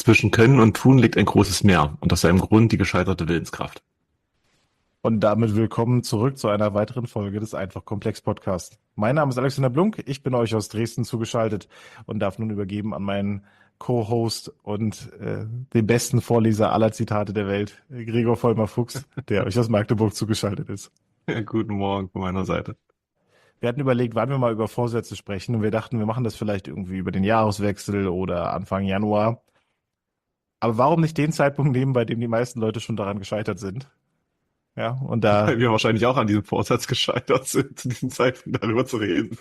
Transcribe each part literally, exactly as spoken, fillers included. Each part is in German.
Zwischen Können und Tun liegt ein großes Meer und aus seinem Grund die gescheiterte Willenskraft. Und damit willkommen zurück zu einer weiteren Folge des Einfach Komplex Podcast. Mein Name ist Alexander Blunk, ich bin euch aus Dresden zugeschaltet und darf nun übergeben an meinen Co-Host und äh, den besten Vorleser aller Zitate der Welt, Gregor Vollmer-Fuchs, der euch aus Magdeburg zugeschaltet ist. Ja, guten Morgen von meiner Seite. Wir hatten überlegt, wann wir mal über Vorsätze sprechen und wir dachten, wir machen das vielleicht irgendwie über den Jahreswechsel oder Anfang Januar. Aber warum nicht den Zeitpunkt nehmen, bei dem die meisten Leute schon daran gescheitert sind? Ja, und da Weil wir wahrscheinlich auch an diesem Vorsatz gescheitert sind, zu diesem Zeitpunkt darüber zu reden.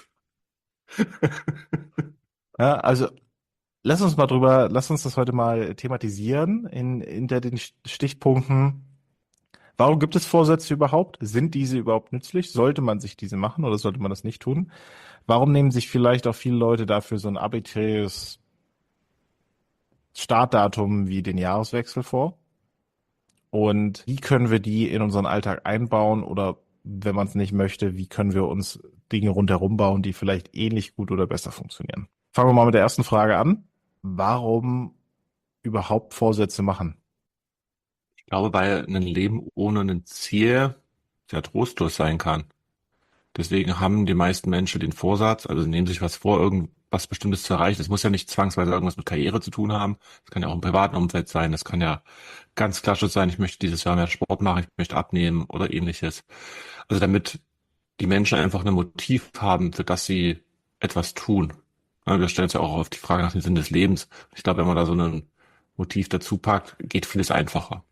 Ja, also lass uns mal drüber, lass uns das heute mal thematisieren in, hinter den Stichpunkten. Warum gibt es Vorsätze überhaupt? Sind diese überhaupt nützlich? Sollte man sich diese machen oder sollte man das nicht tun? Warum nehmen sich vielleicht auch viele Leute dafür so ein arbiträres Startdatum wie den Jahreswechsel vor? Und wie können wir die in unseren Alltag einbauen oder wenn man es nicht möchte, wie können wir uns Dinge rundherum bauen, die vielleicht ähnlich gut oder besser funktionieren? Fangen wir mal mit der ersten Frage an. Warum überhaupt Vorsätze machen? Ich glaube, weil ein Leben ohne ein Ziel sehr trostlos sein kann. Deswegen haben die meisten Menschen den Vorsatz, also sie nehmen sich was vor, irgendwas Bestimmtes zu erreichen. Das muss ja nicht zwangsweise irgendwas mit Karriere zu tun haben. Das kann ja auch im privaten Umfeld sein. Das kann ja ganz klassisch sein, ich möchte dieses Jahr mehr Sport machen, ich möchte abnehmen oder ähnliches. Also damit die Menschen einfach ein Motiv haben, für das sie etwas tun. Ja, wir stellen uns ja auch auf die Frage nach dem Sinn des Lebens. Ich glaube, wenn man da so ein Motiv dazu packt, geht vieles einfacher.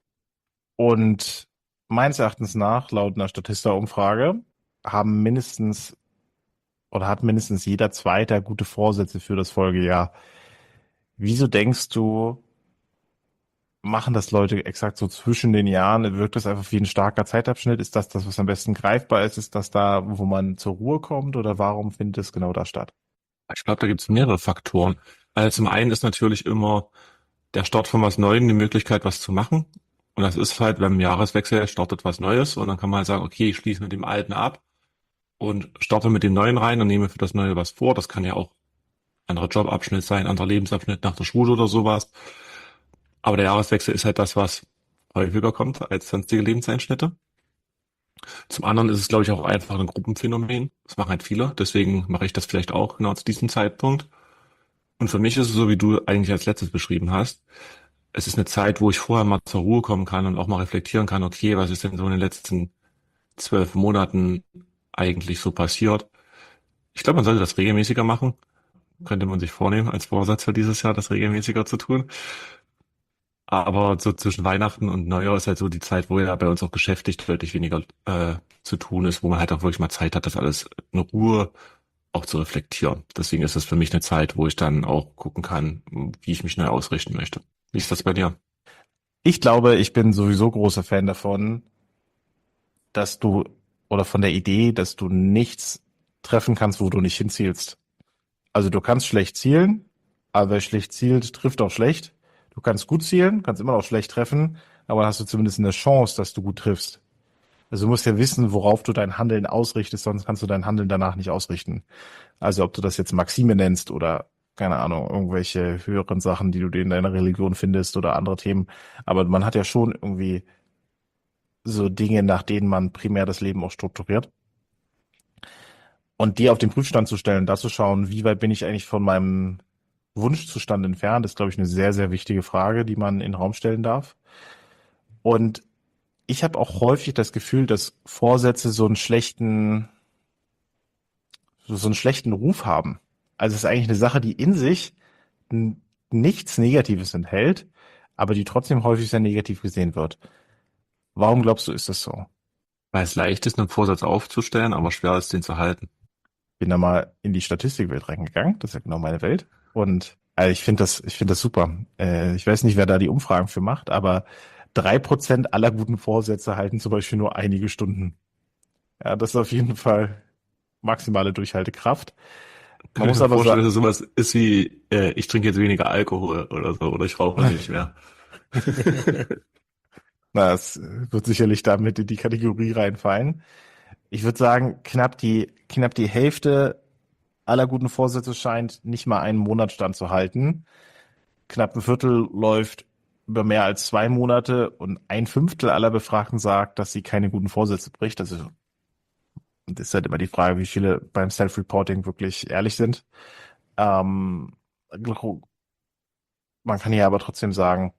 Und meines Erachtens nach, laut einer Statista-Umfrage, haben mindestens oder hat mindestens jeder Zweite gute Vorsätze für das Folgejahr. Wieso denkst du, machen das Leute exakt so zwischen den Jahren? Wirkt das einfach wie ein starker Zeitabschnitt? Ist das das, was am besten greifbar ist? Ist das da, wo man zur Ruhe kommt? Oder warum findet es genau da statt? Ich glaube, da gibt es mehrere Faktoren. Also zum einen ist natürlich immer der Start von was Neuem die Möglichkeit, was zu machen. Und das ist halt beim Jahreswechsel startet was Neues und dann kann man halt sagen, okay, ich schließe mit dem Alten ab und starte mit dem Neuen rein und nehme für das Neue was vor. Das kann ja auch ein anderer Jobabschnitt sein, anderer Lebensabschnitt nach der Schule oder sowas. Aber der Jahreswechsel ist halt das, was häufiger kommt als sonstige Lebenseinschnitte. Zum anderen ist es, glaube ich, auch einfach ein Gruppenphänomen. Das machen halt viele. Deswegen mache ich das vielleicht auch genau zu diesem Zeitpunkt. Und für mich ist es so, wie du eigentlich als letztes beschrieben hast. Es ist eine Zeit, wo ich vorher mal zur Ruhe kommen kann und auch mal reflektieren kann, okay, was ist denn so in den letzten zwölf Monaten eigentlich so passiert? Ich glaube, man sollte das regelmäßiger machen. Könnte man sich vornehmen, als Vorsatz für dieses Jahr, das regelmäßiger zu tun. Aber so zwischen Weihnachten und Neujahr ist halt so die Zeit, wo ja bei uns auch geschäftlich deutlich weniger äh, zu tun ist, wo man halt auch wirklich mal Zeit hat, das alles in Ruhe auch zu reflektieren. Deswegen ist es für mich eine Zeit, wo ich dann auch gucken kann, wie ich mich neu ausrichten möchte. Wie ist das bei dir? Ich glaube, ich bin sowieso großer Fan davon, dass du oder von der Idee, dass du nichts treffen kannst, wo du nicht hinzielst. Also du kannst schlecht zielen, aber wer schlecht zielt, trifft auch schlecht. Du kannst gut zielen, kannst immer noch schlecht treffen, aber dann hast du zumindest eine Chance, dass du gut triffst. Also du musst ja wissen, worauf du dein Handeln ausrichtest, sonst kannst du dein Handeln danach nicht ausrichten. Also ob du das jetzt Maxime nennst oder keine Ahnung, irgendwelche höheren Sachen, die du dir in deiner Religion findest oder andere Themen. Aber man hat ja schon irgendwie so Dinge, nach denen man primär das Leben auch strukturiert. Und die auf den Prüfstand zu stellen, da zu schauen, wie weit bin ich eigentlich von meinem Wunschzustand entfernt, ist, glaube ich, eine sehr, sehr wichtige Frage, die man in den Raum stellen darf. Und ich habe auch häufig das Gefühl, dass Vorsätze so einen schlechten, so, so einen schlechten Ruf haben. Also es ist eigentlich eine Sache, die in sich n- nichts Negatives enthält, aber die trotzdem häufig sehr negativ gesehen wird. Warum glaubst du, ist das so? Weil es leicht ist, einen Vorsatz aufzustellen, aber schwer ist, den zu halten. Bin da mal in die Statistikwelt reingegangen, das ist ja genau meine Welt. Und also ich finde das, ich finde das super. Äh, ich weiß nicht, wer da die Umfragen für macht, aber drei Prozent aller guten Vorsätze halten zum Beispiel nur einige Stunden. Ja, das ist auf jeden Fall maximale Durchhaltekraft. Man Kann ich muss mir aber vorstellen, sagen, dass es sowas ist wie, äh, ich trinke jetzt weniger Alkohol oder so, oder ich rauche nicht mehr. na, es wird sicherlich damit in die Kategorie reinfallen. Ich würde sagen, knapp die, knapp die Hälfte aller guten Vorsätze scheint nicht mal einen Monat standzuhalten. knapp ein Viertel läuft über mehr als zwei Monate und ein Fünftel aller Befragten sagt, dass sie keine guten Vorsätze bricht. Also das ist halt immer die Frage, wie viele beim Self-Reporting wirklich ehrlich sind. Ähm, Man kann ja aber trotzdem sagen,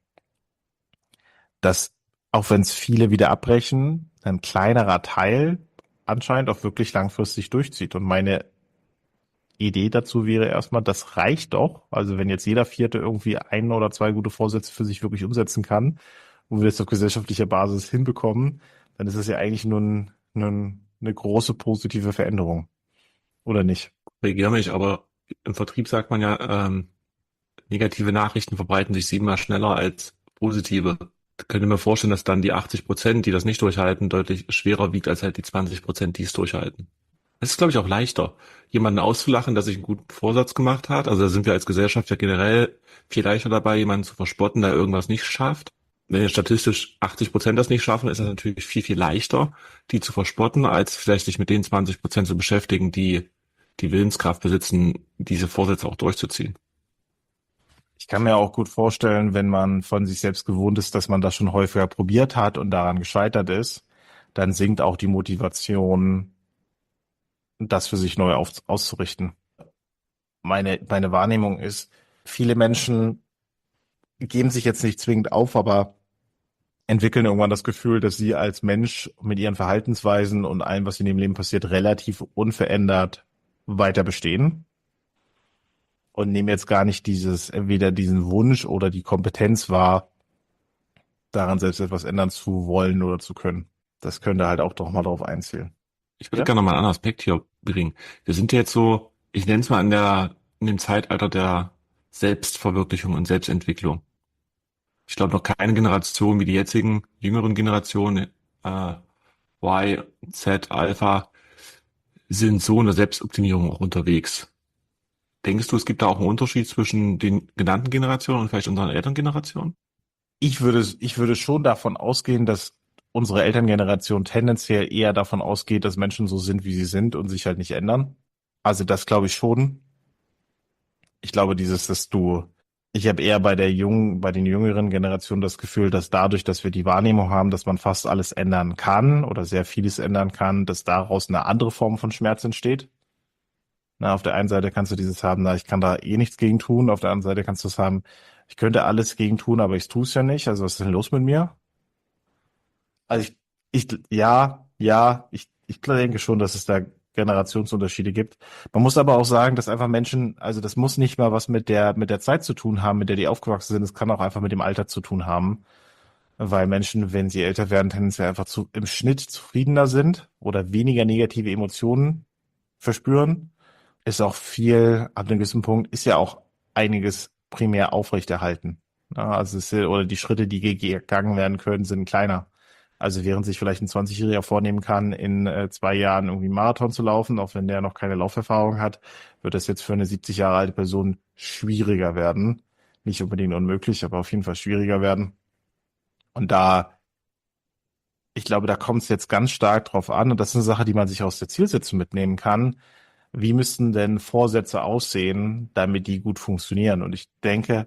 dass auch wenn es viele wieder abbrechen, ein kleinerer Teil anscheinend auch wirklich langfristig durchzieht. Und meine Idee dazu wäre erstmal, das reicht doch. Also wenn jetzt jeder Vierte irgendwie ein oder zwei gute Vorsätze für sich wirklich umsetzen kann und wir das auf gesellschaftlicher Basis hinbekommen, dann ist es ja eigentlich nur, ein, nur ein, eine große positive Veränderung. Oder nicht? Korrigiere mich, aber im Vertrieb sagt man ja, ähm, negative Nachrichten verbreiten sich siebenmal schneller als positive. Ich könnte mir vorstellen, dass dann die achtzig Prozent, die das nicht durchhalten, deutlich schwerer wiegt als halt die zwanzig Prozent, die es durchhalten. Es ist, glaube ich, auch leichter, jemanden auszulachen, der sich einen guten Vorsatz gemacht hat. Also da sind wir als Gesellschaft ja generell viel leichter dabei, jemanden zu verspotten, der irgendwas nicht schafft. Wenn jetzt statistisch achtzig Prozent das nicht schaffen, ist das natürlich viel, viel leichter, die zu verspotten, als vielleicht sich mit den zwanzig Prozent zu beschäftigen, die die Willenskraft besitzen, diese Vorsätze auch durchzuziehen. Ich kann mir auch gut vorstellen, wenn man von sich selbst gewohnt ist, dass man das schon häufiger probiert hat und daran gescheitert ist, dann sinkt auch die Motivation, das für sich neu auf, auszurichten. Meine, meine Wahrnehmung ist, viele Menschen geben sich jetzt nicht zwingend auf, aber entwickeln irgendwann das Gefühl, dass sie als Mensch mit ihren Verhaltensweisen und allem, was in ihrem Leben passiert, relativ unverändert weiter bestehen und nehmen jetzt gar nicht dieses, entweder diesen Wunsch oder die Kompetenz wahr, daran selbst etwas ändern zu wollen oder zu können. Das könnte halt auch doch mal drauf einzählen. Ich würde Ja? gerne noch mal einen anderen Aspekt hier bringen. Wir sind ja jetzt so, ich nenne es mal in der, in dem Zeitalter der Selbstverwirklichung und Selbstentwicklung. Ich glaube, noch keine Generation wie die jetzigen jüngeren Generationen, äh, Y, Z, Alpha, sind so in der Selbstoptimierung auch unterwegs. Denkst du, es gibt da auch einen Unterschied zwischen den genannten Generationen und vielleicht unseren Elterngenerationen? Ich würde, ich würde schon davon ausgehen, dass unsere Elterngeneration tendenziell eher davon ausgeht, dass Menschen so sind, wie sie sind und sich halt nicht ändern. Also das glaube ich schon. Ich glaube, dieses, dass du, ich habe eher bei der jungen, bei den jüngeren Generationen das Gefühl, dass dadurch, dass wir die Wahrnehmung haben, dass man fast alles ändern kann oder sehr vieles ändern kann, dass daraus eine andere Form von Schmerz entsteht. Na, auf der einen Seite kannst du dieses haben, na, ich kann da eh nichts gegen tun. Auf der anderen Seite kannst du es haben, ich könnte alles gegen tun, aber ich tue es ja nicht. Also was ist denn los mit mir? Also ich, ich, ja, ja, ich, ich denke schon, dass es da Generationsunterschiede gibt. Man muss aber auch sagen, dass einfach Menschen, also das muss nicht mal was mit der, mit der Zeit zu tun haben, mit der die aufgewachsen sind. Es kann auch einfach mit dem Alter zu tun haben, weil Menschen, wenn sie älter werden, tendenziell einfach zu, im Schnitt zufriedener sind oder weniger negative Emotionen verspüren. Ist auch viel, ab einem gewissen Punkt, ist ja auch einiges primär aufrechterhalten. Ja, also es ist, ja- oder die Schritte, die gegangen werden können, sind kleiner. Also während sich vielleicht ein zwanzig-Jähriger vornehmen kann, in äh, zwei Jahren irgendwie einen Marathon zu laufen, auch wenn der noch keine Lauferfahrung hat, wird das jetzt für eine siebzig Jahre alte Person schwieriger werden. Nicht unbedingt unmöglich, aber auf jeden Fall schwieriger werden. Und da, ich glaube, da kommt es jetzt ganz stark drauf an, und das ist eine Sache, die man sich aus der Zielsetzung mitnehmen kann. Wie müssten denn Vorsätze aussehen, damit die gut funktionieren? Und ich denke,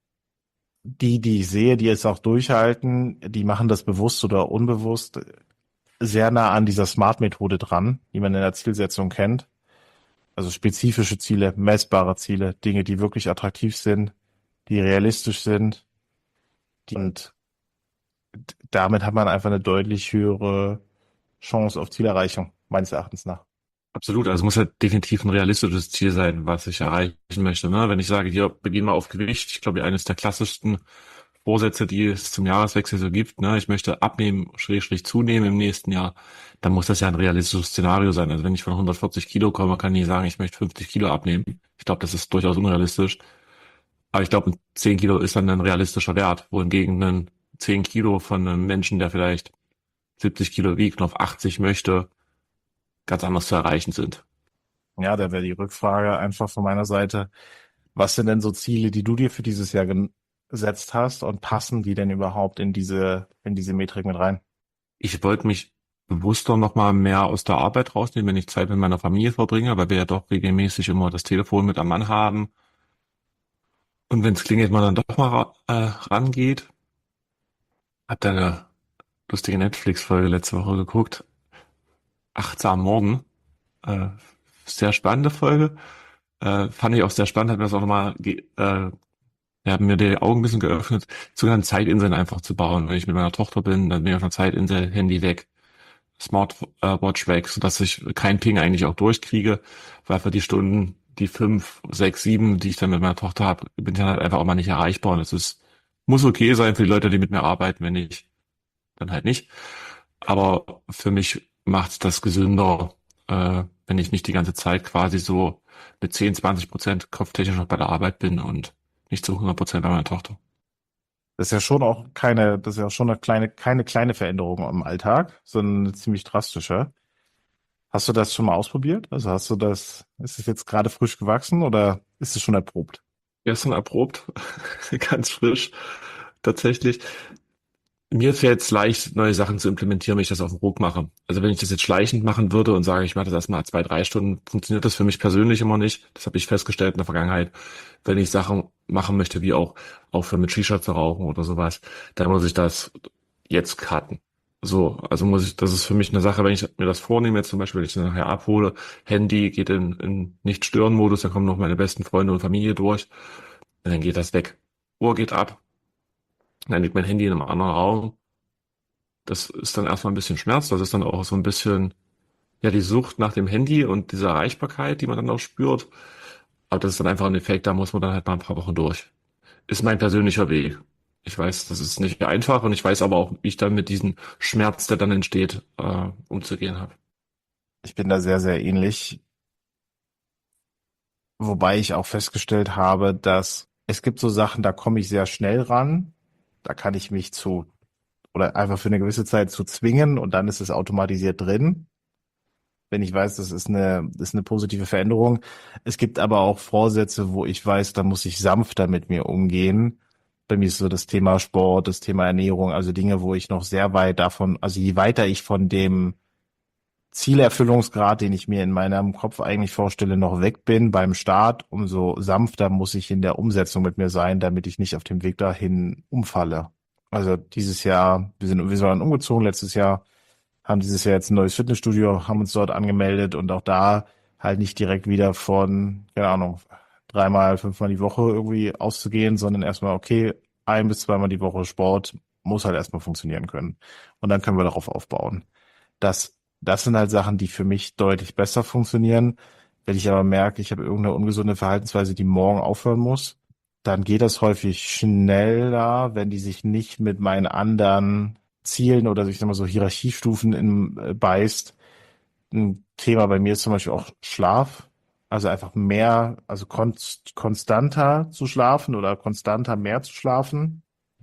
die, die ich sehe, die es auch durchhalten, die machen das bewusst oder unbewusst sehr nah an dieser Smart-Methode dran, die man in der Zielsetzung kennt. Also spezifische Ziele, messbare Ziele, Dinge, die wirklich attraktiv sind, die realistisch sind. Die, und damit hat man einfach eine deutlich höhere Chance auf Zielerreichung, meines Erachtens nach. Absolut, also es muss halt definitiv ein realistisches Ziel sein, was ich erreichen möchte. Ne? Wenn ich sage, hier beginn mal auf Gewicht, ich glaube, eines der klassischsten Vorsätze, die es zum Jahreswechsel so gibt, ne, ich möchte abnehmen, schrägstrich zunehmen im nächsten Jahr, dann muss das ja ein realistisches Szenario sein. Also wenn ich von hundertvierzig Kilo komme, kann ich nicht sagen, ich möchte fünfzig Kilo abnehmen. Ich glaube, das ist durchaus unrealistisch. Aber ich glaube, zehn Kilo ist dann ein realistischer Wert, wohingegen ein zehn Kilo von einem Menschen, der vielleicht siebzig Kilo wiegt und auf achtzig möchte, ganz anders zu erreichen sind. Ja, da wäre die Rückfrage einfach von meiner Seite. Was sind denn so Ziele, die du dir für dieses Jahr gesetzt hast und passen die denn überhaupt in diese, in diese Metrik mit rein? Ich wollte mich bewusster noch mal mehr aus der Arbeit rausnehmen, wenn ich Zeit mit meiner Familie verbringe, weil wir ja doch regelmäßig immer das Telefon mit am Mann haben. Und wenn es klingelt, man dann doch mal ra- äh, rangeht. Hab da eine lustige Netflix-Folge letzte Woche geguckt. Achtsam Morgen. Äh, Sehr spannende Folge. Äh, fand ich auch sehr spannend, hat mir das auch nochmal, ge- äh, ja, hat mir die Augen ein bisschen geöffnet, sogar Zeitinseln einfach zu bauen. Wenn ich mit meiner Tochter bin, dann bin ich auf einer Zeitinsel, Handy weg, Smartwatch weg, sodass ich kein Ping eigentlich auch durchkriege, weil für die Stunden, die fünf, sechs, sieben, die ich dann mit meiner Tochter habe, bin ich dann halt einfach auch mal nicht erreichbar. Und das ist, muss okay sein für die Leute, die mit mir arbeiten, wenn nicht, dann halt nicht. Aber für mich macht das gesünder, äh, wenn ich nicht die ganze Zeit quasi so mit zehn, zwanzig Prozent kopftechnisch noch bei der Arbeit bin und nicht zu hundert Prozent bei meiner Tochter. Das ist ja schon auch keine, das ist ja schon eine kleine, keine kleine Veränderung im Alltag, sondern eine ziemlich drastische. Hast du das schon mal ausprobiert? Also hast du das, ist es jetzt gerade frisch gewachsen oder ist es schon erprobt? Gestern erprobt, ganz frisch, tatsächlich. Mir fällt es leicht, neue Sachen zu implementieren, wenn ich das auf dem Ruck mache. Also wenn ich das jetzt schleichend machen würde und sage, ich mache das erstmal zwei, drei Stunden, funktioniert das für mich persönlich immer nicht. Das habe ich festgestellt in der Vergangenheit. Wenn ich Sachen machen möchte, wie auch aufhören mit Shisha zu rauchen oder sowas, dann muss ich das jetzt cutten. So, also muss ich, das ist für mich eine Sache, wenn ich mir das vornehme, jetzt zum Beispiel, wenn ich das nachher abhole, Handy geht in, in Nicht-Stören-Modus, da kommen noch meine besten Freunde und Familie durch, und dann geht das weg. Uhr geht ab, dann liegt mein Handy in einem anderen Raum. Das ist dann erstmal ein bisschen Schmerz. Das ist dann auch so ein bisschen, ja, die Sucht nach dem Handy und diese Erreichbarkeit, die man dann auch spürt. Aber das ist dann einfach ein Effekt, da muss man dann halt mal ein paar Wochen durch. Ist mein persönlicher Weg. Ich weiß, das ist nicht einfach und ich weiß aber auch, wie ich dann mit diesem Schmerz, der dann entsteht, äh, umzugehen habe. Ich bin da sehr, sehr ähnlich, wobei ich auch festgestellt habe, dass es gibt so Sachen, da komme ich sehr schnell ran. Da kann ich mich zu oder einfach für eine gewisse Zeit zu zwingen und dann ist es automatisiert drin. Wenn ich weiß, das ist eine, das ist eine positive Veränderung. Es gibt aber auch Vorsätze, wo ich weiß, da muss ich sanfter mit mir umgehen. Bei mir ist so das Thema Sport, das Thema Ernährung, also Dinge, wo ich noch sehr weit davon, also je weiter ich von dem Zielerfüllungsgrad, den ich mir in meinem Kopf eigentlich vorstelle, noch weg bin beim Start, umso sanfter muss ich in der Umsetzung mit mir sein, damit ich nicht auf dem Weg dahin umfalle. Also dieses Jahr, wir sind, wir waren umgezogen letztes Jahr, haben dieses Jahr jetzt ein neues Fitnessstudio, haben uns dort angemeldet und auch da halt nicht direkt wieder von, keine Ahnung, dreimal, fünfmal die Woche irgendwie auszugehen, sondern erstmal, okay, ein bis zweimal die Woche Sport muss halt erstmal funktionieren können. Und dann können wir darauf aufbauen. Das, das sind halt Sachen, die für mich deutlich besser funktionieren. Wenn ich aber merke, ich habe irgendeine ungesunde Verhaltensweise, die morgen aufhören muss, dann geht das häufig schneller, wenn die sich nicht mit meinen anderen Zielen oder ich sag mal so Hierarchiestufen in, äh, beißt. Ein Thema bei mir ist zum Beispiel auch Schlaf. Also einfach mehr, also konst, konstanter zu schlafen oder konstanter mehr zu schlafen.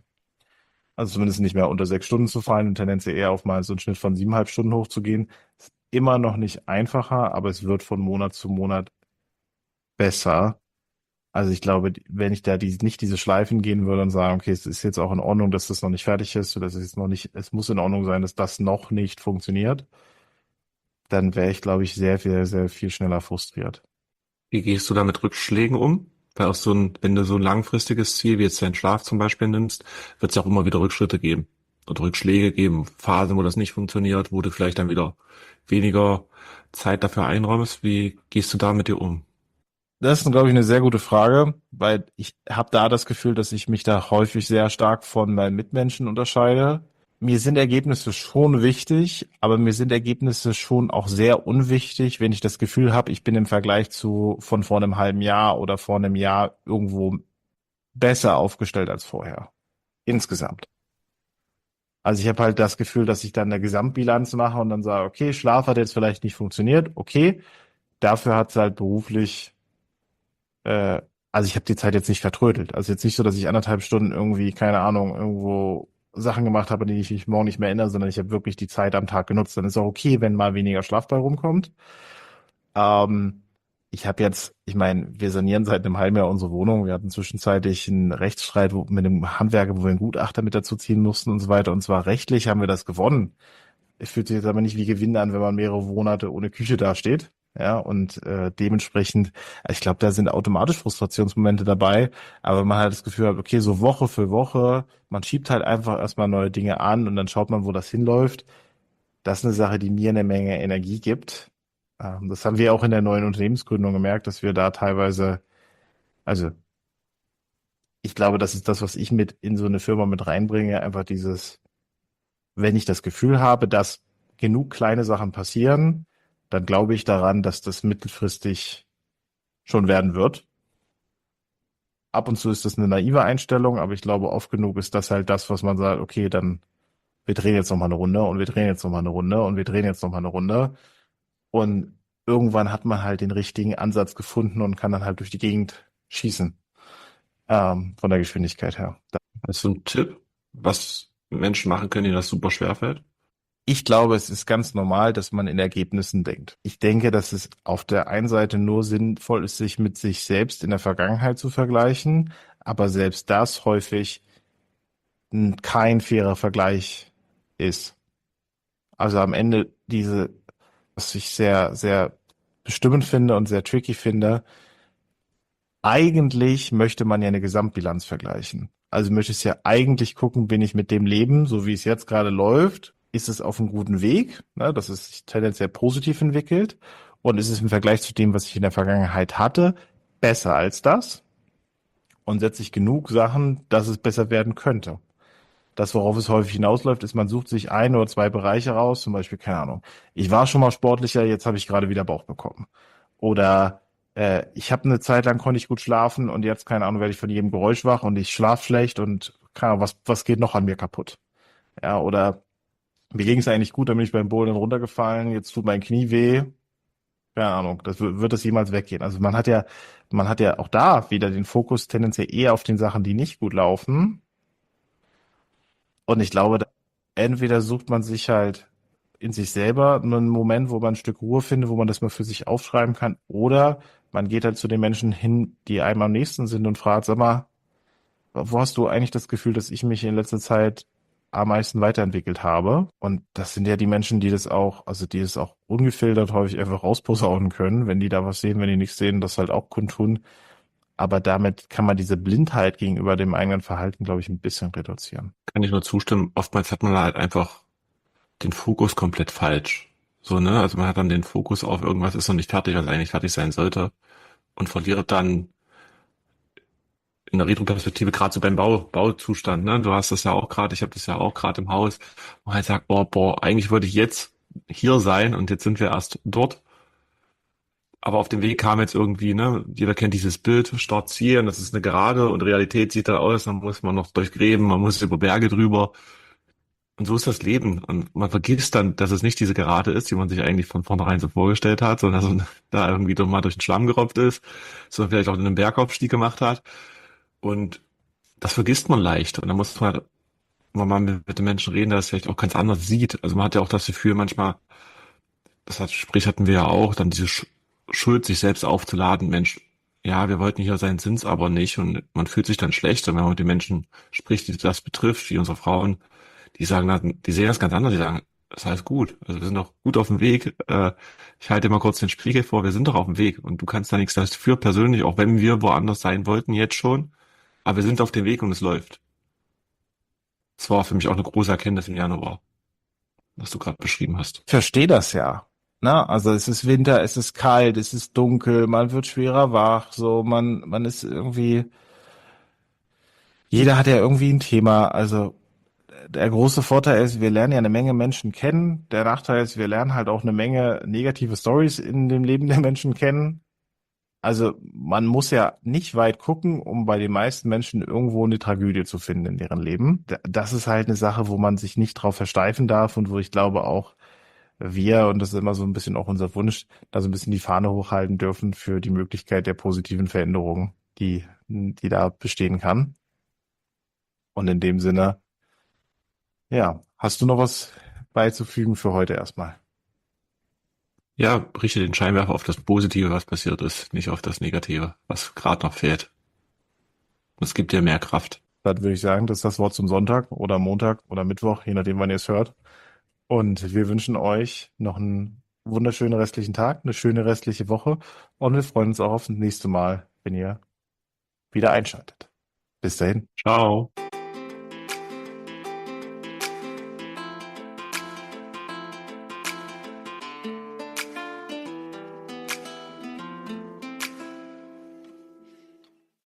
Also zumindest nicht mehr unter sechs Stunden zu fallen und tendenziell eher auf mal so einen Schnitt von siebeneinhalb Stunden hochzugehen. Ist immer noch nicht einfacher, aber es wird von Monat zu Monat besser. Also ich glaube, wenn ich da die, nicht diese Schleifen gehen würde und sagen, okay, es ist jetzt auch in Ordnung, dass das noch nicht fertig ist, oder es ist jetzt noch nicht, es muss in Ordnung sein, dass das noch nicht funktioniert, dann wäre ich, glaube ich, sehr, sehr, sehr viel schneller frustriert. Wie gehst du da mit Rückschlägen um? Weil auch so ein, wenn du so ein langfristiges Ziel, wie jetzt deinen Schlaf zum Beispiel nimmst, wird es ja auch immer wieder Rückschritte geben. Oder Rückschläge geben, Phasen, wo das nicht funktioniert, wo du vielleicht dann wieder weniger Zeit dafür einräumst. Wie gehst du da mit dir um? Das ist, glaube ich, eine sehr gute Frage, weil ich habe da das Gefühl, dass ich mich da häufig sehr stark von meinen Mitmenschen unterscheide. Mir sind Ergebnisse schon wichtig, aber mir sind Ergebnisse schon auch sehr unwichtig, wenn ich das Gefühl habe, ich bin im Vergleich zu von vor einem halben Jahr oder vor einem Jahr irgendwo besser aufgestellt als vorher. Insgesamt. Also ich habe halt das Gefühl, dass ich dann eine Gesamtbilanz mache und dann sage, okay, Schlaf hat jetzt vielleicht nicht funktioniert, okay, dafür hat es halt beruflich äh, also ich habe die Zeit jetzt nicht vertrödelt. Also jetzt nicht so, dass ich anderthalb Stunden irgendwie, keine Ahnung, irgendwo Sachen gemacht habe, die ich mich morgen nicht mehr erinnere, sondern ich habe wirklich die Zeit am Tag genutzt. Dann ist auch okay, wenn mal weniger Schlaf bei rumkommt. Ähm, ich habe jetzt, ich meine, wir sanieren seit einem halben Jahr unsere Wohnung. Wir hatten zwischenzeitlich einen Rechtsstreit wo, mit einem Handwerker, wo wir einen Gutachter mit dazu ziehen mussten und so weiter. Und zwar rechtlich haben wir das gewonnen. Es fühlt sich jetzt aber nicht wie Gewinn an, wenn man mehrere Monate ohne Küche dasteht. Ja, und äh, dementsprechend, ich glaube, da sind automatisch Frustrationsmomente dabei, aber man hat das Gefühl, okay, so Woche für Woche, man schiebt halt einfach erstmal neue Dinge an und dann schaut man, wo das hinläuft. Das ist eine Sache, die mir eine Menge Energie gibt. Ähm, das haben wir auch in der neuen Unternehmensgründung gemerkt, dass wir da teilweise, also ich glaube, das ist das, was ich mit in so eine Firma mit reinbringe, einfach dieses, wenn ich das Gefühl habe, dass genug kleine Sachen passieren, dann glaube ich daran, dass das mittelfristig schon werden wird. Ab und zu ist das eine naive Einstellung, aber ich glaube, oft genug ist das halt das, was man sagt, okay, dann wir drehen jetzt noch mal eine Runde und wir drehen jetzt noch mal eine Runde und wir drehen jetzt noch mal eine Runde. Und irgendwann hat man halt den richtigen Ansatz gefunden und kann dann halt durch die Gegend schießen, ähm, von der Geschwindigkeit her. Hast du einen Tipp, was Menschen machen können, denen das super schwer fällt? Ich glaube, es ist ganz normal, dass man in Ergebnissen denkt. Ich denke, dass es auf der einen Seite nur sinnvoll ist, sich mit sich selbst in der Vergangenheit zu vergleichen, aber selbst das häufig n- kein fairer Vergleich ist. Also am Ende diese, was ich sehr, sehr bestimmend finde und sehr tricky finde, eigentlich möchte man ja eine Gesamtbilanz vergleichen. Also möchtest ja eigentlich gucken, bin ich mit dem Leben, so wie es jetzt gerade läuft, ist es auf einem guten Weg, ne, dass es sich tendenziell positiv entwickelt und ist es im Vergleich zu dem, was ich in der Vergangenheit hatte, besser als das und setze ich genug Sachen, dass es besser werden könnte. Das, worauf es häufig hinausläuft, ist, man sucht sich ein oder zwei Bereiche raus, zum Beispiel, keine Ahnung, ich war schon mal sportlicher, jetzt habe ich gerade wieder Bauch bekommen. Oder äh, ich habe eine Zeit lang konnte ich gut schlafen und jetzt, keine Ahnung, werde ich von jedem Geräusch wach und ich schlafe schlecht und keine Ahnung, was, was geht noch an mir kaputt? Ja, oder mir ging es eigentlich gut, dann bin ich beim Bouldern runtergefallen, jetzt tut mein Knie weh. Keine Ahnung, das wird, wird das jemals weggehen? Also man hat ja, man hat ja auch da wieder den Fokus tendenziell eher auf den Sachen, die nicht gut laufen. Und ich glaube, da- entweder sucht man sich halt in sich selber einen Moment, wo man ein Stück Ruhe findet, wo man das mal für sich aufschreiben kann, oder man geht halt zu den Menschen hin, die einem am nächsten sind und fragt, sag mal, wo hast du eigentlich das Gefühl, dass ich mich in letzter Zeit am meisten weiterentwickelt habe? Und das sind ja die Menschen, die das auch, also die es auch ungefiltert häufig einfach rausposaunen können, wenn die da was sehen, wenn die nichts sehen, das halt auch kundtun. Aber damit kann man diese Blindheit gegenüber dem eigenen Verhalten, glaube ich, ein bisschen reduzieren. Kann ich nur zustimmen. Oftmals hat man halt einfach den Fokus komplett falsch. So, ne? Also man hat dann den Fokus auf irgendwas ist noch nicht fertig, was eigentlich fertig sein sollte und verliert dann in der Retroperspektive gerade so beim Bau, Bauzustand, ne? Du hast das ja auch gerade, ich habe das ja auch gerade im Haus, wo man halt sagt, boah, boah, eigentlich wollte ich jetzt hier sein und jetzt sind wir erst dort. Aber auf dem Weg kam jetzt irgendwie, ne, jeder kennt dieses Bild, Start, Ziel, und das ist eine Gerade und Realität sieht dann aus, dann muss man noch durch Gräben, man muss über Berge drüber. Und so ist das Leben. Und man vergisst dann, dass es nicht diese Gerade ist, die man sich eigentlich von vornherein so vorgestellt hat, sondern dass man da irgendwie doch mal durch den Schlamm gerobbt ist, sondern vielleicht auch einen Bergaufstieg gemacht hat. Und das vergisst man leicht. Und da muss man halt wenn man mal mit den Menschen reden, der das vielleicht auch ganz anders sieht. Also man hat ja auch das Gefühl manchmal, das hat, sprich hatten wir ja auch, dann diese Sch Schuld, sich selbst aufzuladen, Mensch, ja, wir wollten hier sein, sind's aber nicht. Und man fühlt sich dann schlecht. Und wenn man mit den Menschen spricht, die das betrifft, wie unsere Frauen, die sagen dann, die sehen das ganz anders, die sagen, das heißt gut, also wir sind doch gut auf dem Weg. Äh, ich halte dir mal kurz den Spiegel vor, wir sind doch auf dem Weg und du kannst da nichts dafür persönlich, auch wenn wir woanders sein wollten jetzt schon, aber wir sind auf dem Weg und es läuft. Das war für mich auch eine große Erkenntnis im Januar, was du gerade beschrieben hast. Ich verstehe das ja. Na, also es ist Winter, es ist kalt, es ist dunkel, man wird schwerer wach, so man man ist irgendwie, jeder hat ja irgendwie ein Thema. Also der große Vorteil ist, wir lernen ja eine Menge Menschen kennen. Der Nachteil ist, wir lernen halt auch eine Menge negative Stories in dem Leben der Menschen kennen. Also man muss ja nicht weit gucken, um bei den meisten Menschen irgendwo eine Tragödie zu finden in deren Leben. D- Das ist halt eine Sache, wo man sich nicht drauf versteifen darf und wo ich glaube auch wir, und das ist immer so ein bisschen auch unser Wunsch, da so ein bisschen die Fahne hochhalten dürfen für die Möglichkeit der positiven Veränderung, die, die da bestehen kann. Und in dem Sinne, ja, hast du noch was beizufügen für heute erstmal? Ja, richte den Scheinwerfer auf das Positive, was passiert ist, nicht auf das Negative, was gerade noch fehlt. Es gibt dir mehr Kraft. Dann würde ich sagen, das ist das Wort zum Sonntag oder Montag oder Mittwoch, je nachdem, wann ihr es hört. Und wir wünschen euch noch einen wunderschönen restlichen Tag, eine schöne restliche Woche und wir freuen uns auch auf das nächste Mal, wenn ihr wieder einschaltet. Bis dahin. Ciao.